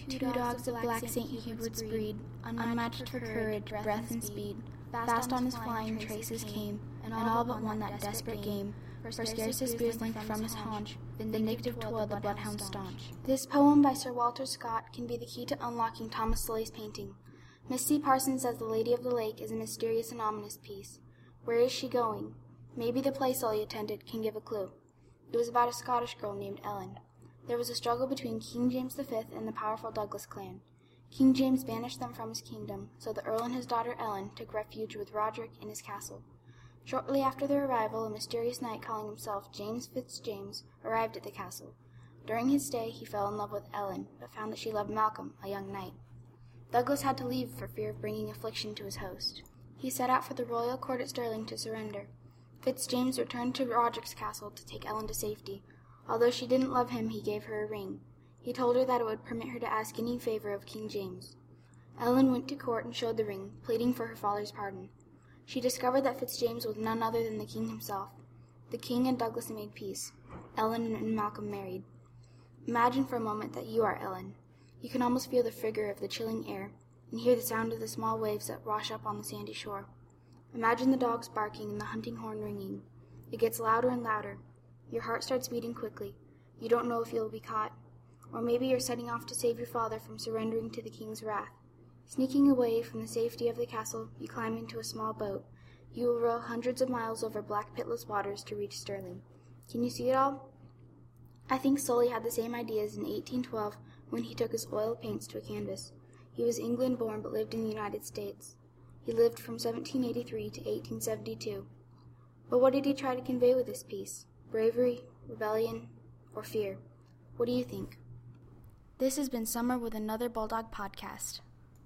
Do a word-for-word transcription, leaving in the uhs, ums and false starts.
two dogs of black Saint Hubert's breed, unmatched for courage, breath, and speed. Fast on his flying traces came, and all but one that desperate game, for scarce his spear's length from his haunch, vindictive toiled the bloodhound staunch. This poem by Sir Walter Scott can be the key to unlocking Thomas Sully's painting. Miss C. Parsons says The Lady of the Lake is a mysterious and ominous piece. Where is she going? Maybe the play Sully attended can give a clue. It was about a Scottish girl named Ellen. There was a struggle between King James the Fifth and the powerful Douglas clan. King James banished them from his kingdom, so the Earl and his daughter Ellen took refuge with Roderick in his castle. Shortly after their arrival, a mysterious knight calling himself James Fitzjames arrived at the castle. During his stay, he fell in love with Ellen, but found that she loved Malcolm, a young knight. Douglas had to leave for fear of bringing affliction to his host. He set out for the royal court at Stirling to surrender. Fitzjames returned to Roderick's castle to take Ellen to safety. Although she didn't love him, he gave her a ring. He told her that it would permit her to ask any favor of King James. Ellen went to court and showed the ring, pleading for her father's pardon. She discovered that Fitzjames was none other than the king himself. The king and Douglas made peace. Ellen and Malcolm married. Imagine for a moment that you are Ellen. You can almost feel the frigor of the chilling air, and hear the sound of the small waves that wash up on the sandy shore. Imagine the dogs barking and the hunting horn ringing. It gets louder and louder. Your heart starts beating quickly. You don't know if you'll be caught. Or maybe you're setting off to save your father from surrendering to the king's wrath. Sneaking away from the safety of the castle, you climb into a small boat. You will row hundreds of miles over black pitless waters to reach Stirling. Can you see it all? I think Sully had the same ideas in eighteen twelve when he took his oil paints to a canvas. He was England-born but lived in the United States. He lived from seventeen eighty-three to eighteen seventy-two. But what did he try to convey with this piece? Bravery, rebellion, or fear? What do you think? This has been Summer with another Bulldog podcast.